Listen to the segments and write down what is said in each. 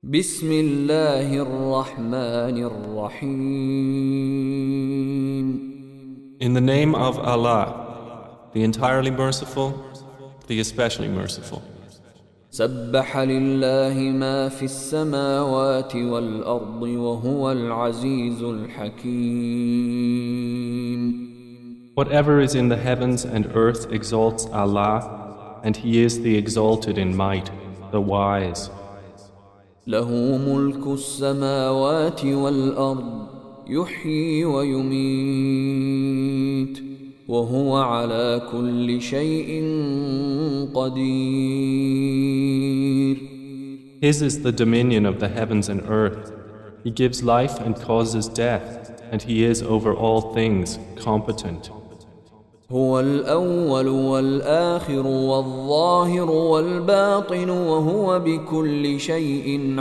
بسم الله الرحمن الرحيم. In the name of Allah, the entirely merciful, the especially merciful. سبح لله ما في السماوات والأرض وهو العزيز الحكيم. Whatever is in the heavens and earth exalts Allah, and He is the exalted in might, the wise. له ملك السماوات والأرض يحيي ويميت وهو على كل شيء قدير. His is the dominion of the heavens and earth. He gives life and causes death, and He is over all things competent. هو الأول والآخر والظاهر والباطن وهو بكل شيء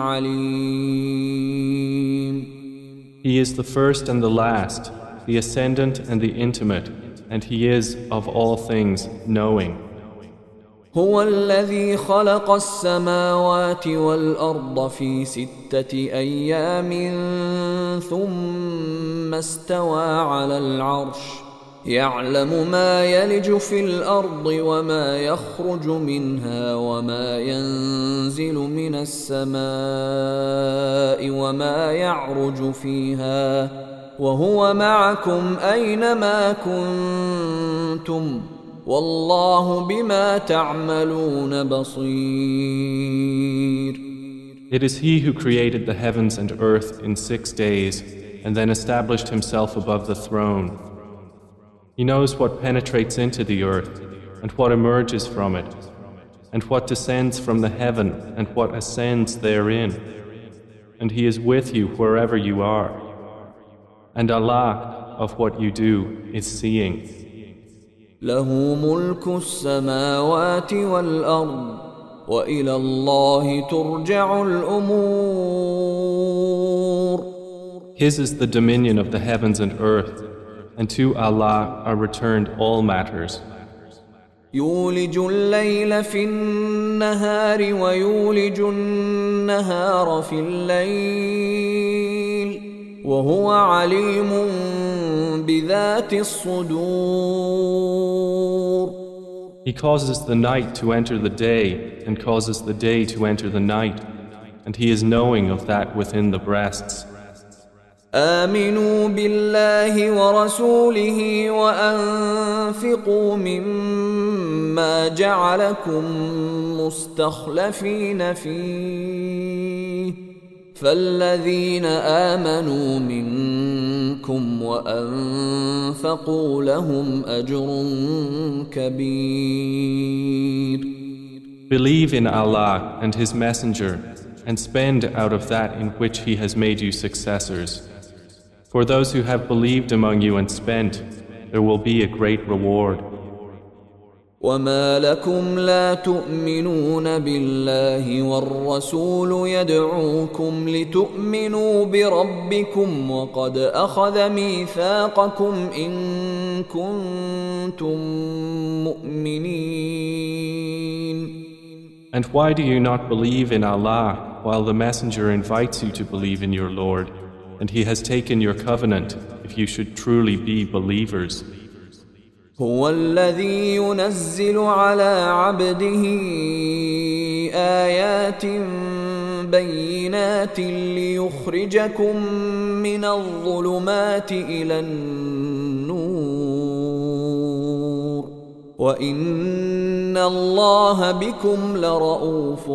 عليم. He is the first and the last, the ascendant and the intimate, and He is of all things knowing. هو الذي خلق السماوات والأرض في 6 أيام ثم استوى على العرش يعلم ما يلج في الأرض وما يخرج منها وما ينزل من السماء وما يعرج فيها وهو معكم أينما كنتم والله بما تعملون بصير. It is He who created the heavens and earth in 6 days and then established Himself above the throne. He knows what penetrates into the earth and what emerges from it, and what descends from the heaven and what ascends therein. And He is with you wherever you are. And Allah, of what you do, is seeing. له ملك السماوات والأرض وإلى الله ترجع الأمور. His is the dominion of the heavens and earth, and to Allah are returned all matters. يولج الليل في النهار ويولج النهار في الليل وهو عليم بذات الصدور. He causes the night to enter the day and causes the day to enter the night, and He is knowing of that within the breasts. آمنوا بالله ورسوله وأنفقوا مما جعلكم مستخلفين فيه فالذين آمنوا منكم وأنفقوا لهم أجر كبير. Believe in Allah and His Messenger and spend out of that in which He has made you successors. For those who have believed among you and spent, there will be a great reward. وما لكم لا تؤمنون بالله والرسول يدعوكم لتؤمنوا بربكم وقد أخذ ميثاقكم إن كنتم مؤمنين. And why do you not believe in Allah while the Messenger invites you to believe in your Lord, and He has taken your covenant if you should truly be believers? هو الذي ينزل على عبده آيات بينات ليخرجكم من الظلمات إلى النور وإن الله بكم لرؤوف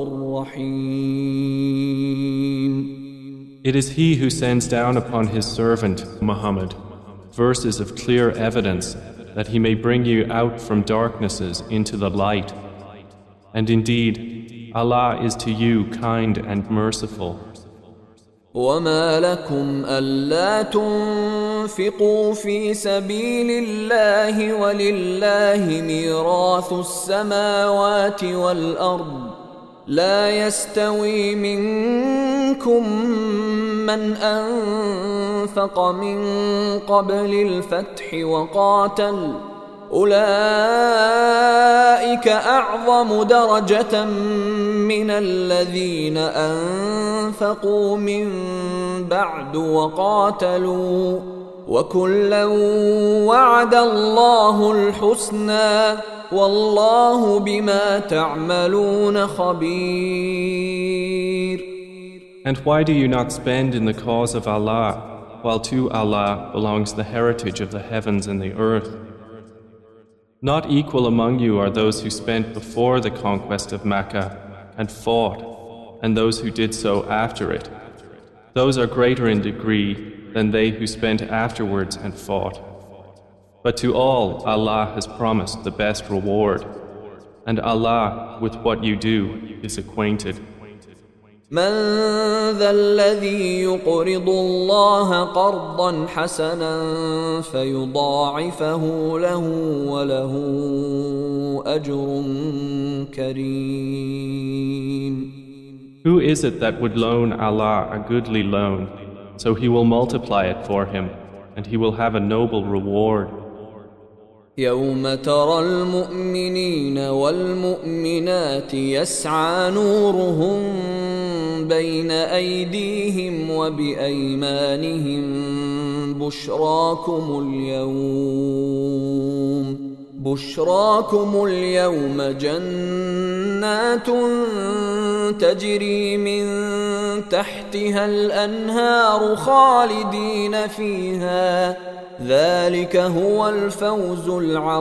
رحيم. It is He who sends down upon His servant Muhammad verses of clear evidence that He may bring you out from darknesses into the light. And indeed, Allah is to you kind and merciful. وما لكم ألا تنفقوا في سبيل الله ولله ميراث السماوات والأرض لا يستوي منكم من أنفق من قبل الفتح أولئك أعظم درجة من الذين أنفقوا من بعد وقاتلوا وكلا وعد الله الحسنى والله بما تعملون خبير. And why do you not spend in the cause of Allah, while to Allah belongs the heritage of the heavens and the earth? Not equal among you are those who spent before the conquest of Mecca and fought, and those who did so after it. Those are greater in degree than they who spent afterwards and fought. But to all Allah has promised the best reward, and Allah with what you do is acquainted. من ذا الذي يقرض الله قرضا حسنا فيضاعفه له وله أجر كريم. Who is it that would loan Allah a goodly loan, so He will multiply it for him, and he will have a noble reward? يوم ترى المؤمنين والمؤمنات يسعى نورهم بين أيديهم وبأيمانهم بشراكم اليوم جنات تجري من تحتها الأنهار خالدين فيها ذلك هو الفوز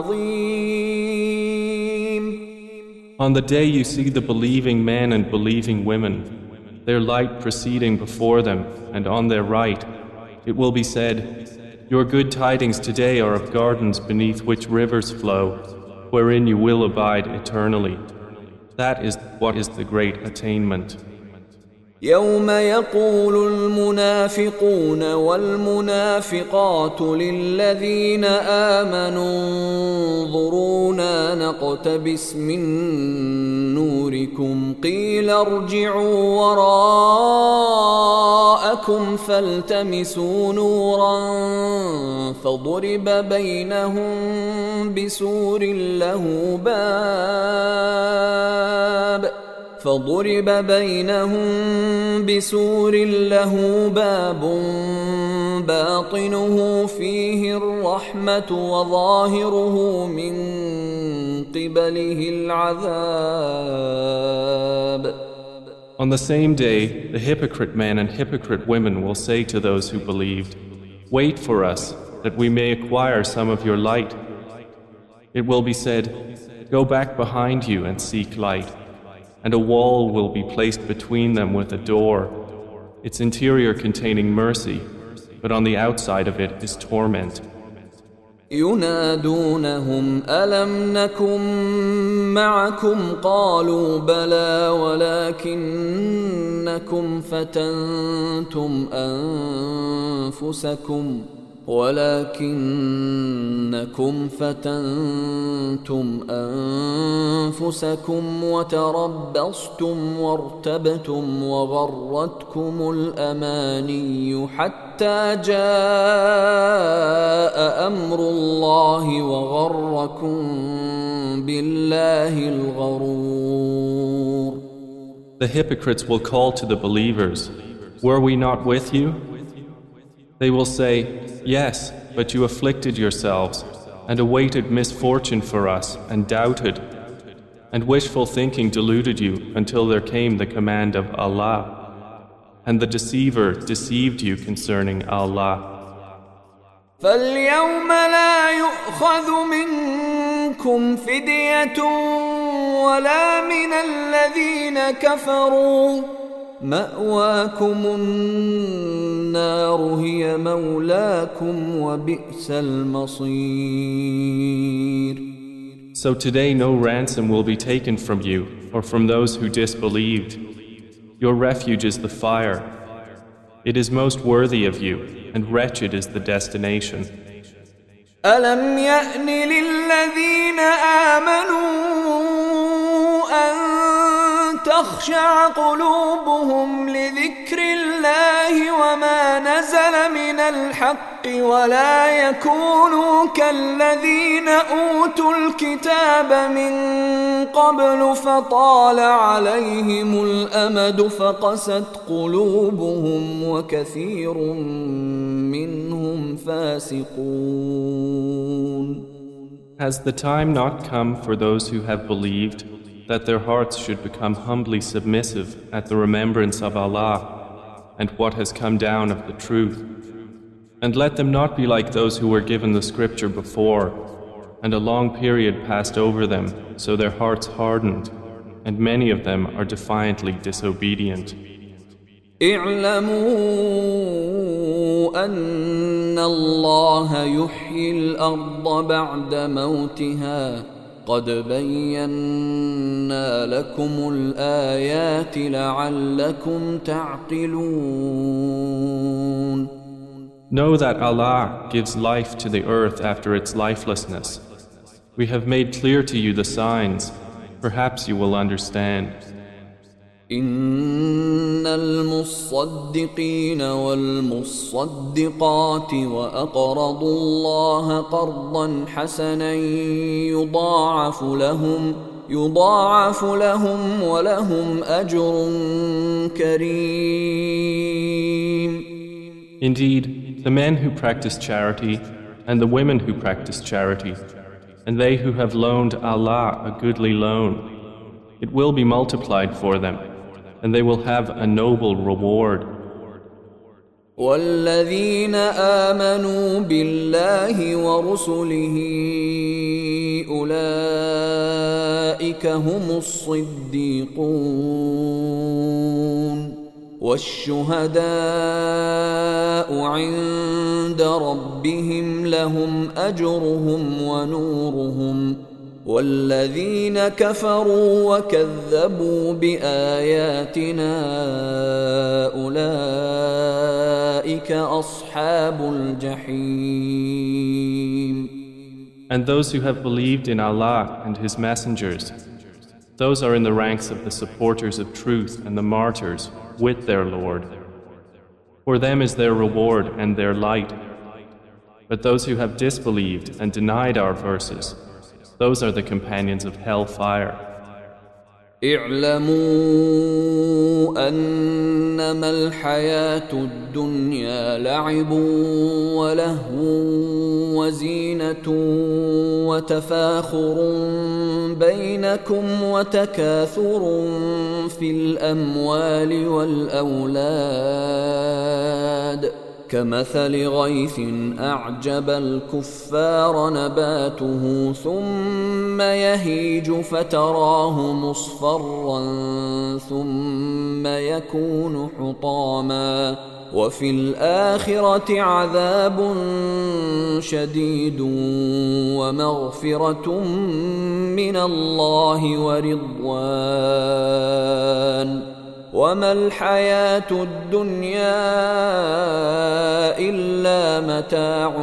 العظيم. On the day you see the believing men and believing women, their light proceeding before them and on their right, it will be said, your good tidings today are of gardens beneath which rivers flow, wherein you will abide eternally. That is what is the great attainment. يوم يقول المنافقون والمنافقات للذين آمنوا انظرونا نقتبس من نوركم قيل ارجعوا وراءكم فالتمسوا نورا فضرب بينهم بسور له باب باطنه فيه الرحمة وظاهره من قبله العذاب. On the same day, the hypocrite men and hypocrite women will say to those who believed, wait for us, that we may acquire some of your light. It will be said, go back behind you and seek light. And a wall will be placed between them with a door, its interior containing mercy, but on the outside of it is torment. ينادونهم ألم نكن معكم قالوا بلى ولكنكم فتنتم أنفسكم وتربصتم وارتبتم وغرتكم الأماني حتى جاء أمر الله وغركم بالله الغرور. The hypocrites will call to the believers, were we not with you? They will say, yes, but you afflicted yourselves and awaited misfortune for us and doubted, and wishful thinking deluded you until there came the command of Allah, and the deceiver deceived you concerning Allah. فَالْيَوْمَ لَا يُؤْخَذُ مِنْكُمْ فِدْيَةٌ وَلَا مِنَ الَّذِينَ كَفَرُوا مأواكم النار هي مولاكم وبئس المصير. So today no ransom will be taken from you or from those who disbelieved. Your refuge is the fire. It is most worthy of you, and wretched is the destination. ألم يأن للذين آمنوا أن تخشع قلوبهم لذكر الله الله وما نزل من الحق ولا يكونوا كالذين أوتوا الكتاب من قبل فطال عليهم الأمد فقست قلوبهم وكثير منهم فاسقون. Has the time not come for those who have believed that their hearts should become humbly submissive at the remembrance of Allah and what has come down of the truth? And let them not be like those who were given the scripture before, and a long period passed over them, so their hearts hardened, and many of them are defiantly disobedient. اعلموا أن الله يحيي الأرض بعد موتها قد بينا لكم الآيات لعلكم تعقلون. Know that Allah gives life to the earth after its lifelessness. We have made clear to you the signs. Perhaps you will understand. إن المصدقين والمصدقات وأقرضوا الله قرضا حسنا يضاعف لهم ولهم أجر كريم. Indeed, the men who practice charity and the women who practice charity, and they who have loaned Allah a goodly loan, it will be multiplied for them, and they will have a noble reward. والذين آمنوا بالله ورسله أولئك هم الصديقون والشهداء عند ربهم لهم أجرهم ونورهم والذين كفروا وكذبوا بآياتنا أولئك أصحاب الجحيم. And those who have believed in Allah and His messengers, those are in the ranks of the supporters of truth and the martyrs with their Lord. For them is their reward and their light. But those who have disbelieved and denied our verses, those are the companions of hellfire. اعلموا أنما الحياة الدنيا لعب ولهو وزينة وتفاخر بينكم وتكاثر في الأموال والأولاد كمثل غيث أعجب الكفار نباته ثم يهيج فتراه مصفرا ثم يكون حطاما وفي الآخرة عذاب شديد ومغفرة من الله ورضوان وما الحياة الدنيا إلا متاع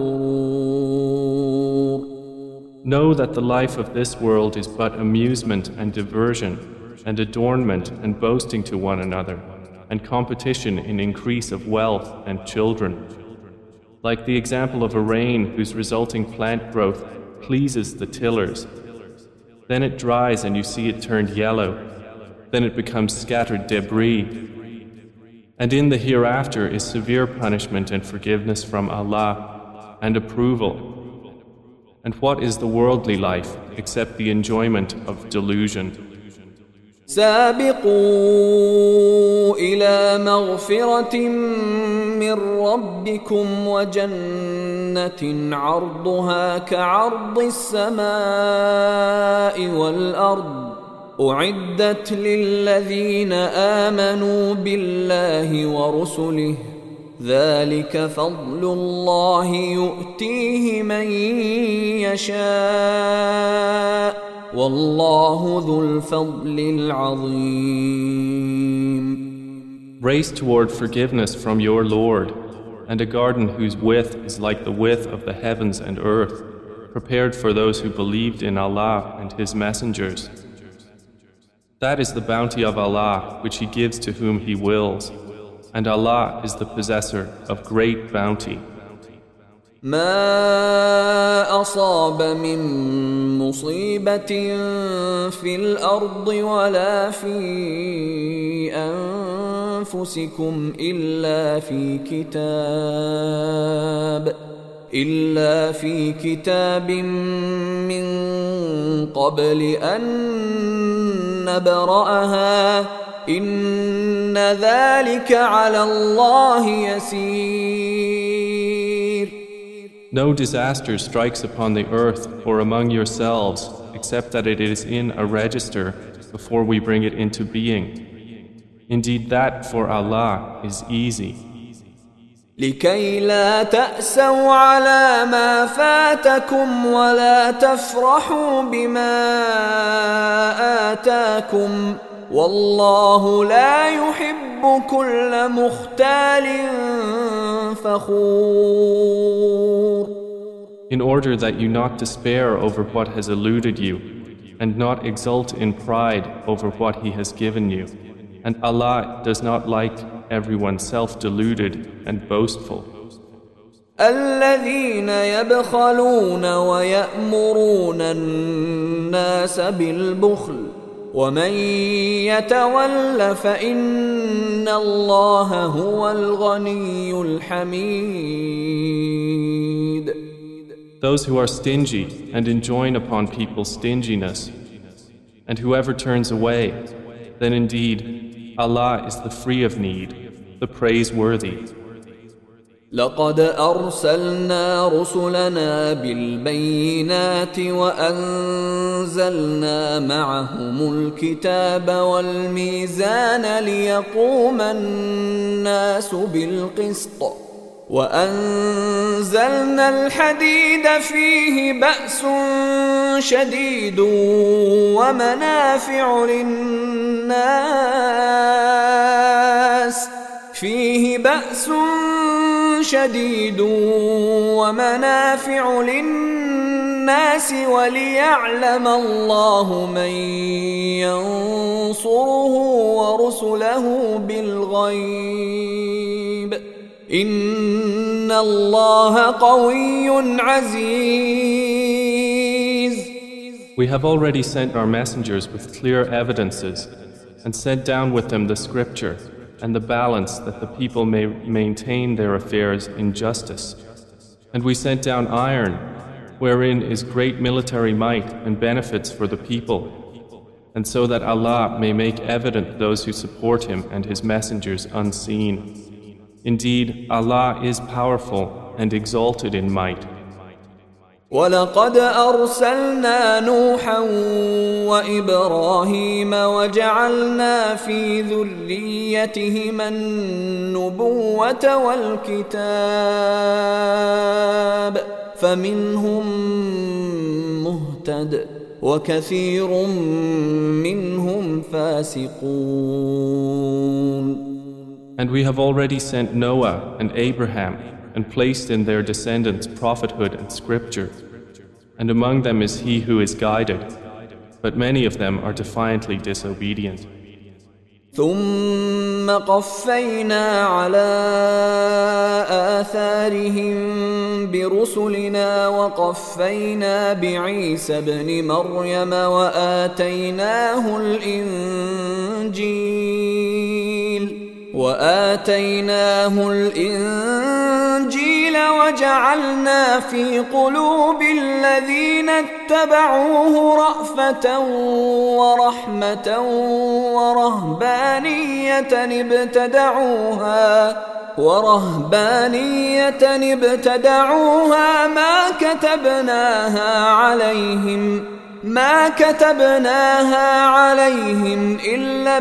الغرور. Know that the life of this world is but amusement and diversion and adornment and boasting to one another and competition in increase of wealth and children. Like the example of a rain whose resulting plant growth pleases the tillers. Then it dries and you see it turned yellow. Then it becomes scattered debris. And in the hereafter is severe punishment and forgiveness from Allah and approval. And what is the worldly life except the enjoyment of delusion? سابقوا إلى مغفرة من ربكم وجنة عرضها كعرض السماء والأرض أعدت للذين آمنوا بالله ورسله ذلك فضل الله يؤتيه من يشاء والله ذو الفضل العظيم. Race toward forgiveness from your Lord, and a garden whose width is like the width of the heavens and earth, prepared for those who believed in Allah and His messengers. That is the bounty of Allah which He gives to whom He wills, and Allah is the possessor of great bounty. ما أصاب من مصيبة في الأرض ولا في أنفسكم إلا في كتاب من قبل أن نبرأها إن ذلك على الله يسير. No disaster strikes upon the earth or among yourselves except that it is in a register before we bring it into being. Indeed, that for Allah is easy. لكي لا تأسوا على ما فاتكم ولا تفرحوا بما آتاكم والله لا يحب كل مختال فخور. In order that you not despair over what has eluded you and not exult in pride over what He has given you. And Allah does not like everyone self-deluded and boastful. الذين يبخلون ويأمرون الناس بالبخل ومن يتول فإن الله هو الغني الحميد. Those who are stingy and enjoin upon people stinginess, and whoever turns away, then indeed Allah is the free of need, the praiseworthy. لقد أرسلنا رسلنا بالبينات وأنزلنا معهم الكتاب والميزان ليقوم الناس بالقسط وأنزلنا الحديد فيه بأس شديد ومنافع للناس وليعلم الله من ينصره ورسله بالغيب إن الله قوي عزيز. We have already sent our messengers with clear evidences and sent down with them the scripture and the balance that the people may maintain their affairs in justice. And we sent down iron, wherein is great military might and benefits for the people, and so that Allah may make evident those who support Him and His messengers unseen. Indeed, Allah is powerful and exalted in might. ولقد أرسلنا نوحا وإبراهيم وجعلنا في ذريتهما النبوة والكتاب فمنهم مهتد وكثير منهم فاسقون. And we have already sent Noah and Abraham and placed in their descendants prophethood and scripture. And among them is he who is guided, but many of them are defiantly disobedient. ثم قفينا على آثارهم برسلنا وقفينا بعيسى ابن مريم وآتيناه الإنجيل وجعلنا في قلوب الذين اتبعوه رأفة ورحمة ورهبانية ابتدعوها ما كتبناها عليهم إلا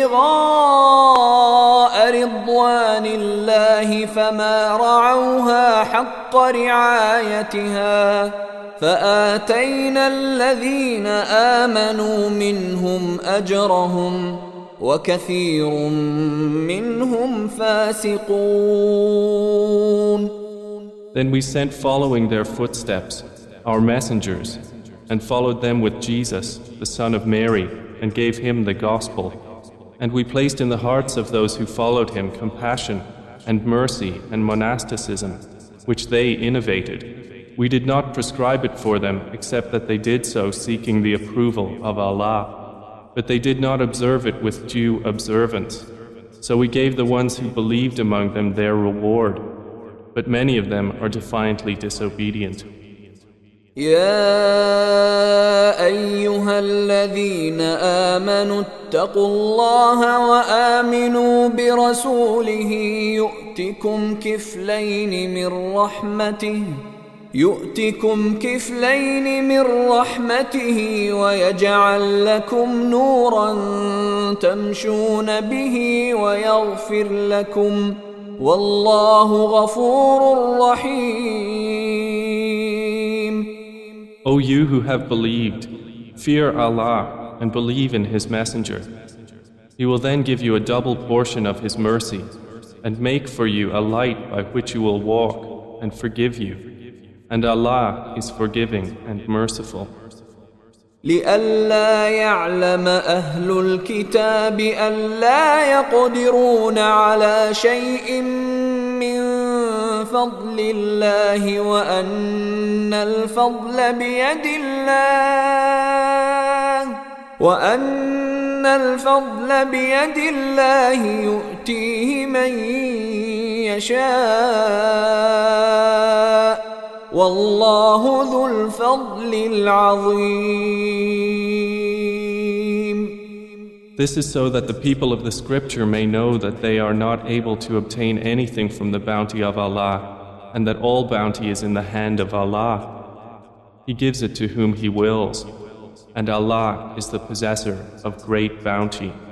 ابتغاء رضوان الله فما رعوها حق رعايتها فآتينا الذين آمنوا منهم أجرهم وكثير منهم فاسقون. Then we sent following their footsteps our messengers and followed them with Jesus, the son of Mary, and gave him the gospel. And we placed in the hearts of those who followed him compassion and mercy and monasticism, which they innovated. We did not prescribe it for them except that they did so seeking the approval of Allah. But they did not observe it with due observance. So we gave the ones who believed among them their reward. But many of them are defiantly disobedient. يا أيها الذين آمنوا اتقوا الله وآمنوا برسوله يؤتكم كفلين من رحمته ويجعل لكم نورا تمشون به ويغفر لكم والله غفور رحيم. O you who have believed, fear Allah and believe in His Messenger. He will then give you a double portion of His mercy and make for you a light by which you will walk and forgive you. And Allah is forgiving and merciful. لئلا يعلم أهل الكتاب ألا يقدرون على شيء من فضل الله وأن الفضل بيد الله يؤتيه من يشاء والله ذو الفضل العظيم. This is so that the people of the scripture may know that they are not able to obtain anything from the bounty of Allah, and that all bounty is in the hand of Allah. He gives it to whom He wills, and Allah is the possessor of great bounty.